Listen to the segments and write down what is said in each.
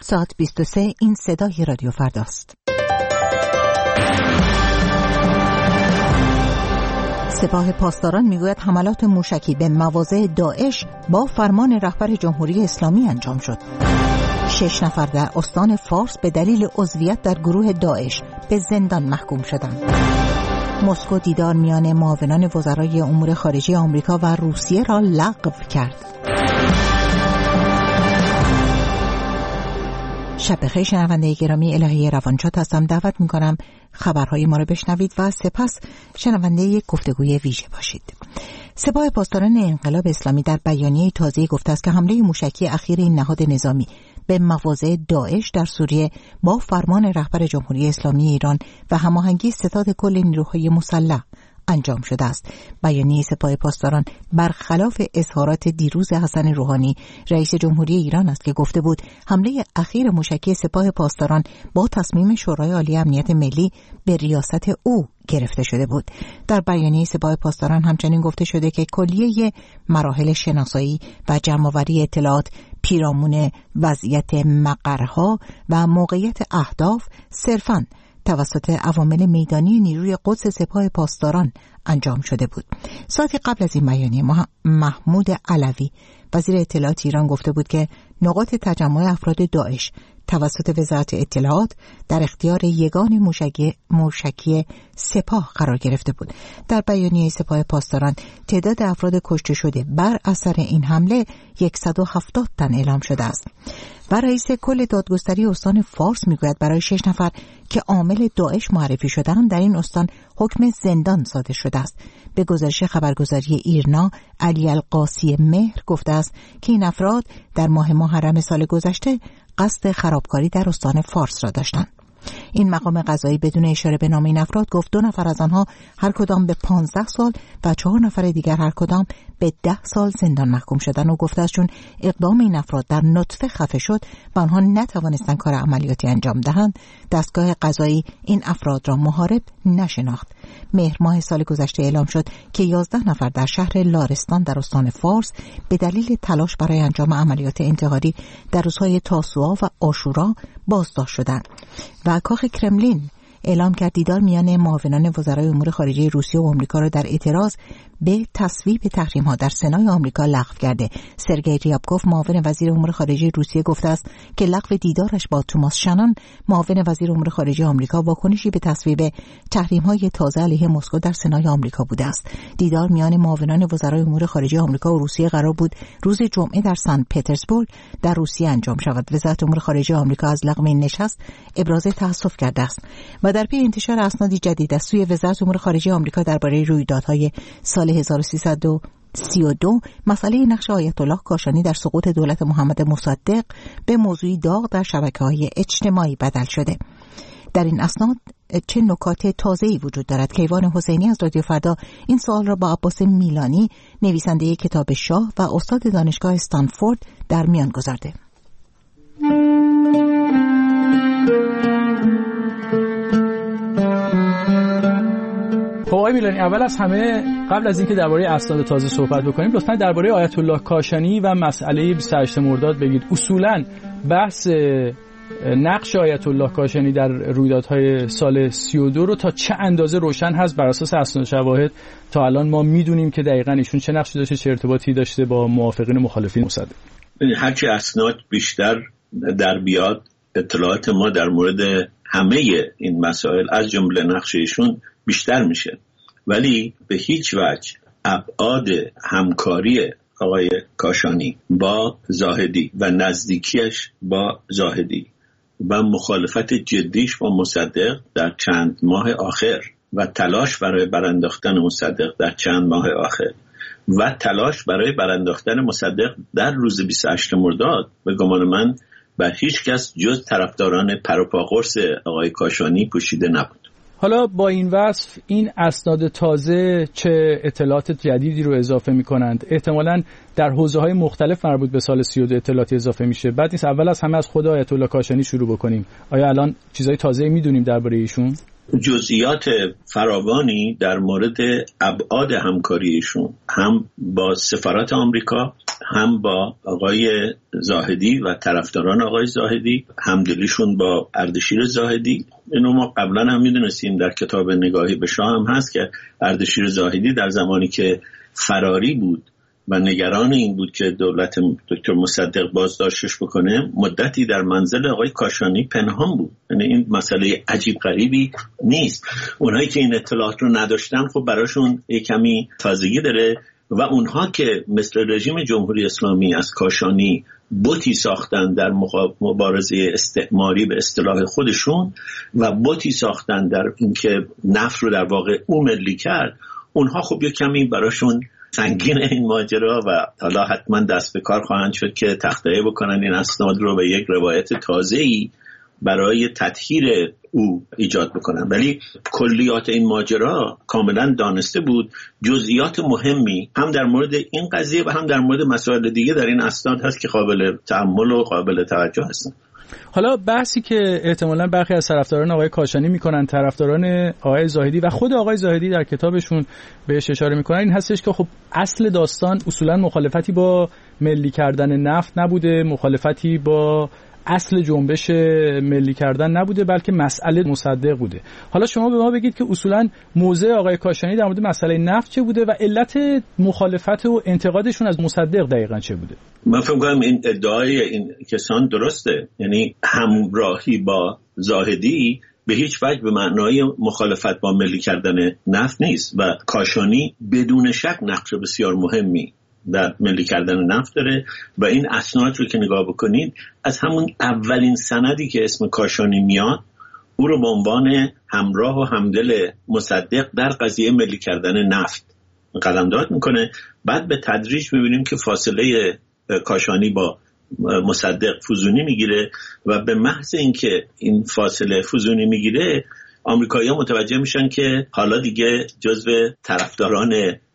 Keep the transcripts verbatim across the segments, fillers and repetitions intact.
ساعت بیست و سه این صدای رادیو فرداست. سپاه پاسداران میگوید حملات موشکی به مواضع داعش با فرمان رهبر جمهوری اسلامی انجام شد. شش نفر در استان فارس به دلیل عضویت در گروه داعش به زندان محکوم شدند. مسکو دیدار میان معاونان وزرای امور خارجه آمریکا و روسیه را لغو کرد. شب بخیر شنونده گرامی، الهی روانشاد هستم. دعوت میکنم خبرهای ما را بشنوید و سپس شنونده یک گفتگوی ویژه باشید. سپاه پاسداران انقلاب اسلامی در بیانیه تازه‌ای گفته است که حمله موشکی اخیر این نهاد نظامی به مواضع داعش در سوریه با فرمان رهبر جمهوری اسلامی ایران و هماهنگی ستاد کل نیروهای مسلح انجام شده است. بیانیه سپاه پاسداران برخلاف اظهارات دیروز حسن روحانی رئیس جمهوری ایران است که گفته بود حمله اخیر موشکی سپاه پاسداران با تصمیم شورای عالی امنیت ملی به ریاست او گرفته شده بود. در بیانیه سپاه پاسداران همچنین گفته شده که کلیه مراحل شناسایی و جمع‌آوری اطلاعات پیرامون وضعیت مقرها و موقعیت اهداف صرفاً توسط عوامل میدانی نیروی قدس سپاه پاسداران انجام شده بود. ساعتی قبل از این بیانیه محمود علوی وزیر اطلاعات ایران گفته بود که نقاط تجمع افراد داعش توسط وزارت اطلاعات در اختیار یگان موشکی, موشکی سپاه قرار گرفته بود. در بیانیه سپاه پاسداران تعداد افراد کشته شده بر اثر این حمله صد و هفتاد تن اعلام شده است. و رئیس کل دادگستری استان فارس میگوید برای شش نفر که عامل داعش معرفی شدند در این استان حکم زندان صادر شده است. به گزارش خبرگزاری ایرنا، علی القاسی مهر گفته است که این افراد در ماه محرم سال گذشته قصد خرابکاری در استان فارس را داشتند. این مقام قضایی بدون اشاره به نام این افراد گفت دو نفر از آنها هر کدام به پانزده سال و چهار نفر دیگر هر کدام به ده سال زندان محکوم شدن و گفته است چون اقدام این افراد در نطفه خفه شد و آنها نتوانستند کار عملیاتی انجام دهند، دستگاه قضایی این افراد را محارب نشناخت. مهر ماه سال گذشته اعلام شد که یازده نفر در شهر لارستان در استان فارس به دلیل تلاش برای انجام عملیات انتحاری در روزهای تاسوعا و عاشورا بازداشت شدند. و کاخ کرملین اعلام کرد دیدار میان معاونان وزرای امور خارجه روسیه و آمریکا را در اعتراض به تصویب تحریم‌ها در سنای آمریکا لغو کرده. سرگئی ریابکوف معاون وزیر امور خارجه روسیه گفته است که لغو دیدارش با توماس شنان معاون وزیر امور خارجه آمریکا واکنشی به تصویب تحریم‌های تازه علیه مسکو در سنای آمریکا بوده است. دیدار میان معاونان وزرای امور خارجه آمریکا و روسیه قرار بود روز جمعه در سن پترزبورگ در روسیه انجام شود. وزارت امور خارجه آمریکا از لغو این نشست ابراز تأسف کرده است. و در پی انتشار اسنادی جدید از سوی وزارت امور خارجه آمریکا درباره رویدادهای سال هزار و سیصد و سی و دو مسئله نقش آیت الله کاشانی در سقوط دولت محمد مصدق به موضوعی داغ در شبکه‌های اجتماعی بدل شده. در این اسناد چه نکات تازه‌ای وجود دارد؟ کیوان حسینی از رادیو فردا این سوال را با عباس میلانی نویسنده کتاب شاه و استاد دانشگاه استنفورد در میان گذارده. خب آقای میلانی، اول از همه قبل از اینکه درباره اسناد تازه صحبت بکنیم لطفاً درباره آیت الله کاشانی و مسئله بیست و هشتم مرداد بگید. اصولاً بحث نقش آیت الله کاشانی در رویدادهای سال سی و دو رو تا چه اندازه روشن هست بر اساس اسناد شواهد تا الان ما میدونیم که دقیقاً ایشون چه نقشی داشته، چه ارتباطی داشته با موافقین مخالفین مصدق؟ هرچی اسناد بیشتر در بیاد اطلاعات ما در مورد همه این مسائل از جمله نقش ایشون بیشتر میشه، ولی به هیچ وجه ابعاد همکاری آقای کاشانی با زاهدی و نزدیکیش با زاهدی و مخالفت جدیش با مصدق در چند ماه آخر و تلاش برای برانداختن مصدق در چند ماه آخر و تلاش برای برانداختن مصدق در روز بیست و هشتم مرداد به گمان من بر هیچ کس جز طرفداران پروپاقرص آقای کاشانی پوشیده نبود. حالا با این وصف این اسناد تازه چه اطلاعات جدیدی رو اضافه می‌کنند؟ احتمالاً در حوزه‌های مختلف مربوط به سال سی و دو اطلاعاتی اضافه میشه. بعد نیست اول از همه از خود آیت الله کاشانی شروع بکنیم. آیا الان چیزای تازه‌ای می‌دونیم درباره ایشون؟ جزئیات فراوانی در مورد ابعاد همکاری ایشون هم با سفارت آمریکا هم با آقای زاهدی و طرفداران آقای زاهدی، همدلیشون با اردشیر زاهدی. اینو ما قبلا هم میدونستیم، در کتاب نگاهی به شاه هم هست که اردشیر زاهدی در زمانی که فراری بود و نگران این بود که دولت دکتر مصدق بازداشتش بکنه، مدتی در منزل آقای کاشانی پنهان بود. یعنی این مسئله عجیب غریبی نیست. اونهایی که این اطلاعات رو نداشتن خب براشون یک کمی تازگی داره و اونها که مثل رژیم جمهوری اسلامی از کاشانی بوتی ساختن در مبارزه استعماری به اصطلاح خودشون و بوتی ساختن در اینکه نفت رو در واقع او ملی کرد، اونها خب یک کمی براشون سنگین این ماجرا و حالا حتما دست به کار خواهند شد که تخطئه بکنن این اسناد رو به یک روایت تازه‌ای برای تطهیر او ایجاد بکنن. ولی کلیات این ماجرا کاملا دانسته بود. جزئیات مهمی هم در مورد این قضیه و هم در مورد مسائل دیگه در این اسناد هست که قابل تأمل و قابل توجه هستن. حالا بحثی که احتمالاً برخی از طرفداران آقای کاشانی میکنن، طرفداران آقای زاهدی و خود آقای زاهدی در کتابشون بهش اشاره میکنن، این هستش که خب اصل داستان اصولاً مخالفتی با ملی کردن نفت نبوده، مخالفتی با اصل جنبش ملی کردن نبوده، بلکه مسئله مصدق بوده. حالا شما به ما بگید که اصولاً موضع آقای کاشانی در مورد مسئله نفت چه بوده و علت مخالفت و انتقادشون از مصدق دقیقاً چه بوده؟ من فکر می‌کنم این ادعای این کسان درسته. یعنی همراهی با زاهدی به هیچ وجه به معنای مخالفت با ملی کردن نفت نیست و کاشانی بدون شک نقش بسیار مهمی در ملی کردن نفت داره و این اسناد رو که نگاه بکنید، از همون اولین سندی که اسم کاشانی میاد او رو به عنوان همراه و همدل مصدق در قضیه ملی کردن نفت قلمداد میکنه. بعد به تدریج میبینیم که فاصله کاشانی با مصدق فزونی میگیره و به محض اینکه این فاصله فزونی میگیره، آمریکایی‌ها متوجه میشن که حالا دیگه جزو طرفداران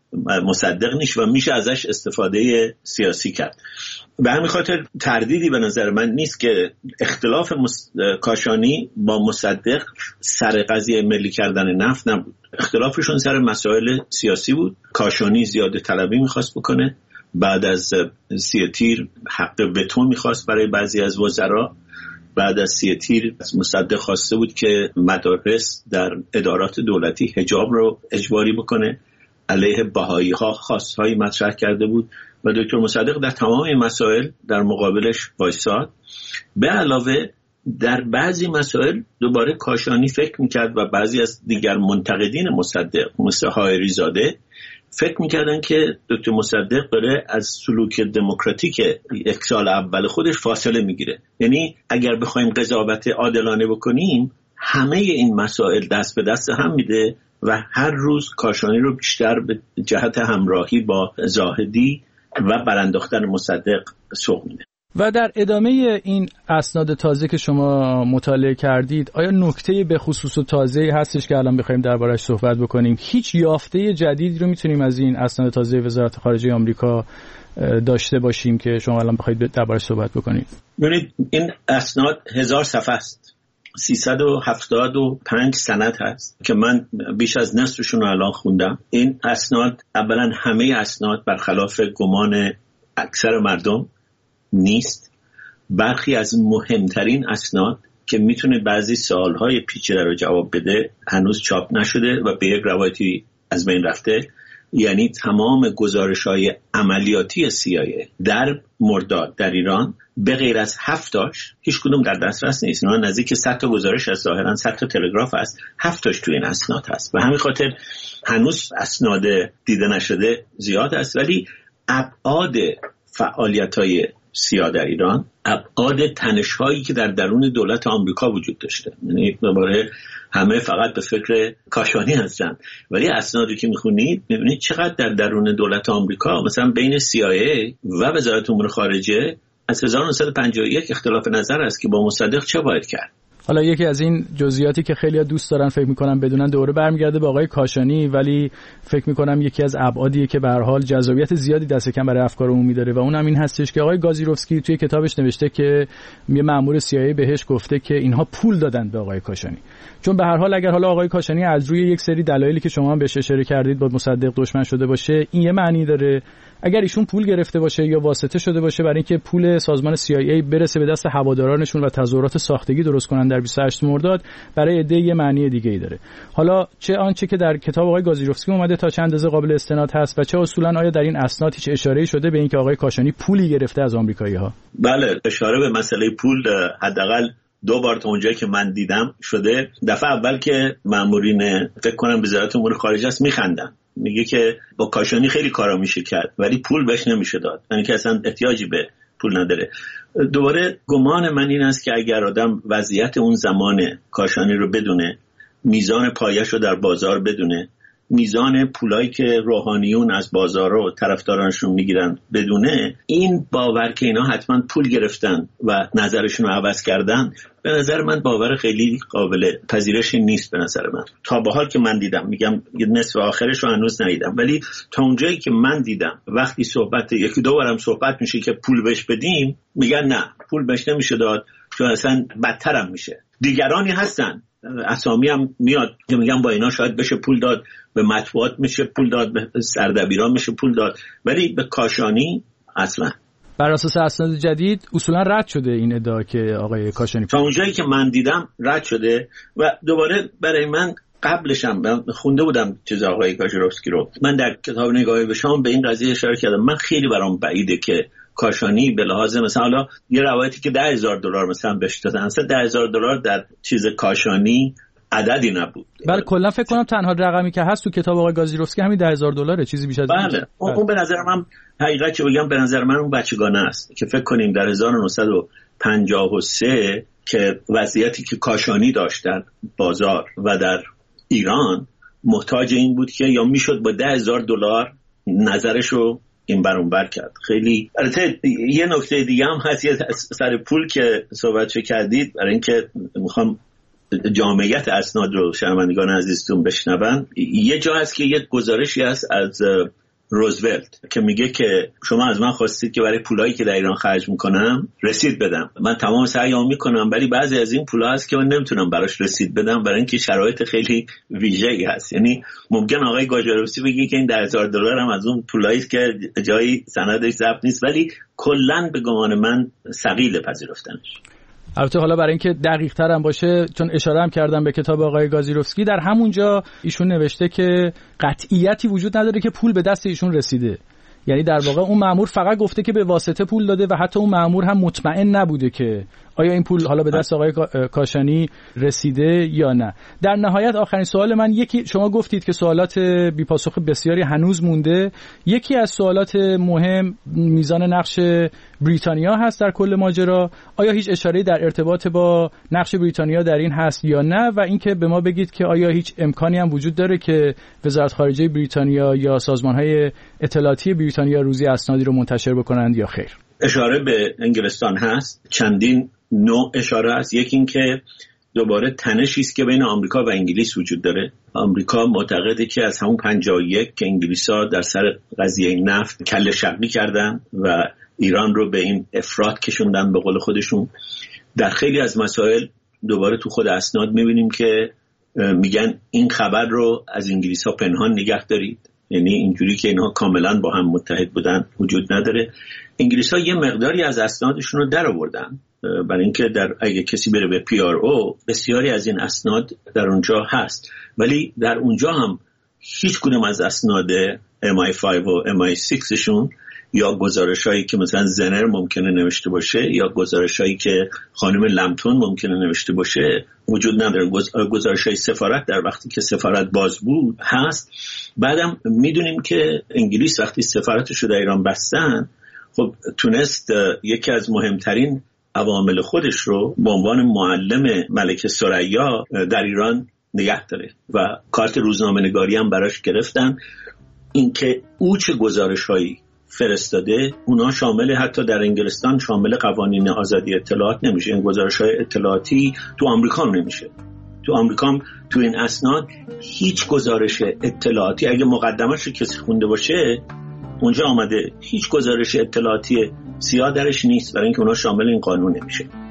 مصدق نیست و میشه ازش استفاده سیاسی کرد. به همین خاطر تردیدی به نظر من نیست که اختلاف مس... کاشانی با مصدق سر قضیه ملی کردن نفت نبود. اختلافشون سر مسائل سیاسی بود. کاشانی زیاده طلبی میخواست بکنه، بعد از سی تیر حق وتو میخواست برای بعضی از وزرا، بعد از سی تیر از مصدق خواسته بود که مدارس در ادارات دولتی حجاب رو اجباری بکنه، علیه بهایی ها خواستهایی مطرح کرده بود و دکتر مصدق در تمام این مسائل در مقابلش وایساد. به علاوه در بعضی مسائل دوباره کاشانی فکر میکرد و بعضی از دیگر منتقدین مصدق مثل حائری زاده فکر میکردن که دکتر مصدق داره از سلوک دموکراتیک یک سال اول خودش فاصله میگیره. یعنی اگر بخوایم قضاوت عادلانه بکنیم، همه این مسائل دست به دست هم میده و هر روز کاشانی رو بیشتر به جهت همراهی با زاهدی و برانداختن مصدق سوق میده. و در ادامه این اسناد تازه که شما مطالعه کردید، آیا نکته به خصوص تازه‌ای هستش که الان بخوایم درباره‌اش صحبت بکنیم؟ هیچ یافته جدیدی رو میتونیم از این اسناد تازه وزارت خارجه آمریکا داشته باشیم که شما الان بخواید درباره‌اش صحبت بکنید؟ ببینید این اسناد هزار صفحه است. سیصد و هفتاد و پنج سند هست که من بیش از نصفشون رو الان خوندم. این اسناد اولا همه اسناد برخلاف گمان اکثر مردم نیست. برخی از مهمترین اسناد که میتونه بعضی سوالهای پیچیده رو جواب بده هنوز چاپ نشده و به یک روایتی از بین رفته. یعنی تمام گزارش‌های عملیاتی سی آی ای در مرداد در ایران به غیر از هفتاش هیچ کدوم در دسترس نیست. اینا نزدیک صد تا گزارش از ظاهرا صد تا تلگراف است، هفتاش توی این اسناد هست. و همین خاطر هنوز اسناد دیده نشده زیاد است، ولی ابعاد فعالیت‌های سیا در ایران، ابعاد تنش‌هایی که در درون دولت آمریکا وجود داشته، یعنی دوباره همه فقط به فکر کاشانی هستن، ولی اسنادی که میخونید میبینید چقدر در درون دولت آمریکا مثلا بین سی آی ای و وزارت امور خارجه از هزار و نهصد و پنجاه و یک اختلاف نظر است که با مصدق چه باید کرد. حالا یکی از این جزئیاتی که خیلی‌ها دوست دارن فکر می‌کنن بدونن دوره برمیگرده به آقای کاشانی، ولی فکر می‌کنم یکی از ابعادیه که به هر حال جذابیت زیادی دست کم برای افکار عمومی داره و اونم این هستش که آقای گازیروفسکی توی کتابش نوشته که یه مأمور سی آی ای بهش گفته که اینها پول دادن به آقای کاشانی. چون به هر حال اگر حالا آقای کاشانی از روی یک سری دلایلی که شما هم بهش اشاره کردید با مصدق دشمن شده باشه، این یه معنی داره. اگر ایشون پول گرفته باشه یا واسطه شده باشه برای اینکه پول سازمان سی آی ای برسه به دست هوادارانشون و تظاهرات ساختگی درست کنن در بیست و هشت مرداد، برای عده یه معنی دیگه‌ای داره. حالا چه آنچه که در کتاب آقای گازیروفسکی اومده تا چند اندازه قابل استناد هست و چه اصولا آیا در این اسناد هیچ اشاره‌ای شده به اینکه آقای کاشانی پولی گرفته از آمریکایی‌ها؟ بله، اشاره به مسئله پول حداقل دو بار تا اونجایی که من دیدم شده. دفعه اول که مامورین فکر کنم وزارت امور خارجه است میخندن، میگه که با کاشانی خیلی کارا میشه کرد ولی پول بهش نمیشه داد، یعنی که اصلا احتیاجی به پول نداره. دوباره گمان من این است که اگر آدم وضعیت اون زمان کاشانی رو بدونه، میزان پایش رو در بازار بدونه، میزان پولایی که روحانیون از بازار و طرفدارانشون میگیرن بدونه، این باور که اینا حتما پول گرفتن و نظرشون رو عوض کردن، به نظر من باور خیلی قابل پذیرشی نیست. به نظر من تا به حال که من دیدم، میگم نصف آخرش رو هنوز ندیدم، ولی تا اونجایی که من دیدم وقتی صحبت یکی دو بارم صحبت میشه که پول بهش بدیم، میگن نه پول بهش نمیشه داد چون اصلا بدترم میشه. دیگرانی هستن، اسامی هم میاد که میگن با اینا شاید بشه پول داد، به مطبوعات میشه پول داد، به سردبیران میشه پول داد، ولی به کاشانی اصلا. بر اساس اسناد جدید اصولا رد شده این ادعا که آقای کاشانی، تا اونجایی که من دیدم رد شده. و دوباره برای من قبلشم من خونده بودم چیز آقای گازیروفسکی رو، من در کتاب نگاهی به شام به این قضیه اشاره کردم. من خیلی برام بعیده که کاشانی به لحاظ مثلا حالا یه روایتی که ده هزار دلار مثلا بهش دادن، مثلا ده هزار دلار در چیز کاشانی عددی نبود. بله کلا فکر کنم تنها رقمی که هست تو کتاب آقای گازیروفسکی همین ده هزار دلاره، چیزی بیش از این. بله اون, اون به نظر من حقیقت چه بگم، به نظر من اون بچگانه است که فکر کنیم در هزار و نهصد و پنجاه و سه که وضعیتی که کاشانی داشت در بازار و در ایران محتاج این بود که یا میشد با ده هزار دلار نظرشو این برون بر کرد. خیلی البته یه نکته دیگه هم هست سر پول که صحبت کردید، برای اینکه میخوام جامعیت اسناد رو شنوندگان عزیزتون بشنون، یه جا هست که یه گزارشی هست از روزولت که میگه که شما از من خواستید که برای پولایی که در ایران خرج میکنم رسید بدم. من تمام سعیام میکنم ولی بعضی از این پولا هست که من نمیتونم براش رسید بدم برای اینکه شرایط خیلی ویژه‌ای هست. یعنی ممکن آقای گازیروفسکی بگه که این ده هزار دلار هم از اون پولایی است که جایی سندش ضبط نیست، ولی کلا به گمان من ثقیل پذیرفتنش. البته حالا برای اینکه دقیق تر هم باشه، چون اشاره هم کردم به کتاب آقای گازیروفسکی، در همونجا ایشون نوشته که قطعیتی وجود نداره که پول به دست ایشون رسیده. یعنی در واقع اون مأمور فقط گفته که به واسطه پول داده و حتی اون مأمور هم مطمئن نبوده که آیا این پول حالا به دست آقای کاشانی رسیده یا نه. در نهایت آخرین سوال من، یکی شما گفتید که سوالات بی پاسخ بسیاری هنوز مونده. یکی از سوالات مهم میزان نقش بریتانیا هست در کل ماجرا. آیا هیچ اشاره‌ای در ارتباط با نقش بریتانیا در این هست یا نه؟ و اینکه به ما بگید که آیا هیچ امکانی هم وجود داره که وزارت خارجه بریتانیا یا سازمان‌های اطلاعاتی بریتانیا روزی اسنادی رو منتشر بکنند یا خیر؟ اشاره به انگلستان هست، چندین نوع اشاره هست. یکی این که دوباره تنشی است که بین آمریکا و انگلیس وجود داره. آمریکا معتقده که از همون پنجاه و یک که انگلیس‌ها در سر قضیه نفت کله شقی کردن و ایران رو به این افراط کشوندن به قول خودشون، در خیلی از مسائل دوباره تو خود اسناد می‌بینیم که میگن این خبر رو از انگلیس‌ها پنهان نگه دارید. یعنی اینجوری که اینها کاملا با هم متحد بودن وجود نداره. انگلیس‌ها یه مقداری از اسنادشون رو در آوردن، برای اینکه در اگه کسی بره به پی آر او بسیاری از این اسناد در اونجا هست، ولی در اونجا هم هیچ کدوم از اسناد ام آی پنج و ام آی شش شون یا گزارشایی که مثلا زنر ممکنه نوشته باشه یا گزارشایی که خانم لمتون ممکنه نوشته باشه وجود نداره. گزارشای سفارت در وقتی که سفارت باز بود هست. بعدم میدونیم که انگلیس وقتی سفارتش رو در ایران بستن، خب تونست یکی از مهمترین عوامل خودش رو به عنوان معلم ملکه ثریا در ایران نگه داره و کارت روزنامه‌نگاری هم براش گرفتن. اینکه او چه گزارش‌هایی فرستاده، اونا شامل حتی در انگلستان شامل قوانین آزادی اطلاعات نمیشه. این گزارش‌های اطلاعاتی تو آمریکا نمیشه. تو آمریکا هم تو این اسناد هیچ گزارش اطلاعاتی، اگه مقدمه‌اش رو کسی خونده باشه اونجا آمده، هیچ گزارش اطلاعاتی سیاه درش نیست، برای اینکه اونا شامل این قانون نمیشه.